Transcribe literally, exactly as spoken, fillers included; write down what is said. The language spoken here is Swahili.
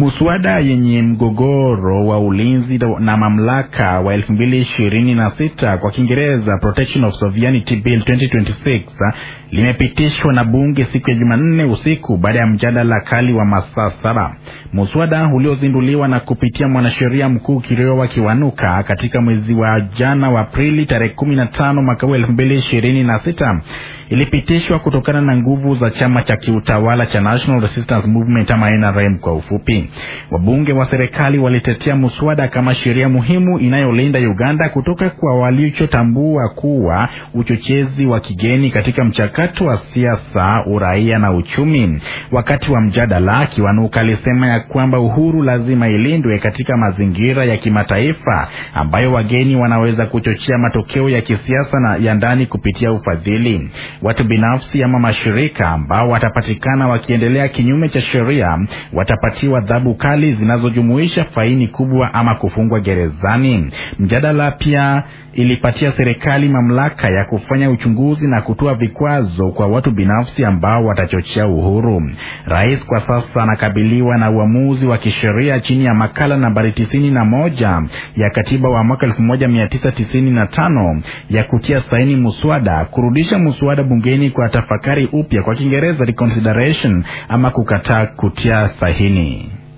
Muswada yenye mgogoro wa ulinzi na mamlaka wa elfu mbili ishirini na sita kwa Kiingereza Protection of Sovereignty Bill twenty twenty-six limepitishwa na bunge siku ya Jumanne usiku baada ya mjadala kali wa masaa saba. Muswada uliozinduliwa na kupitia mwanasheria mkuu Kiriowa Kiwanuka katika mwezi wa jana wa Aprili tarehe kumi na tano mwaka wa elfu mbili ishirini na sita ilipitishwa kutokana na nguvu za chama cha kiutawala cha National Resistance Movement ama N R M kwa ufupi. Wabunge wa serikali walitetea muswada kama sheria muhimu inayolinda Uganda kutoka kwa walichotambua kuwa uchochezi wa kigeni katika mchakato wa siasa, uraia na uchumi. Wakati wa mjadala, Kiwanuka alisema ya kwamba uhuru lazima ilindwe katika mazingira ya kimataifa ambayo wageni wanaweza kuchochea matokeo ya kisiasa na ya ndani kupitia ufadhili. Watu binafsi ama mashirika ambao watapatikana wakiendelea kinyume cha sheria watapatiwa adhabu kali zinazojumuisha faini kubwa ama kufungwa gerezani. Mjadala pia ilipatia serikali mamlaka ya kufanya uchunguzi na kutoa vikwazo kwa watu binafsi ambao watachochea uhuru. Rais kwa sasa anakabiliwa na uamuzi wa kisheria chini ya makala nambari tisini na moja ya katiba wa mwaka elfu moja mia tisa tisini na tano ya kutia saini muswada, kurudisha muswada bungeni kwa tafakari upya, kwa Kiingereza reconsideration, ama kukataa kutia saini.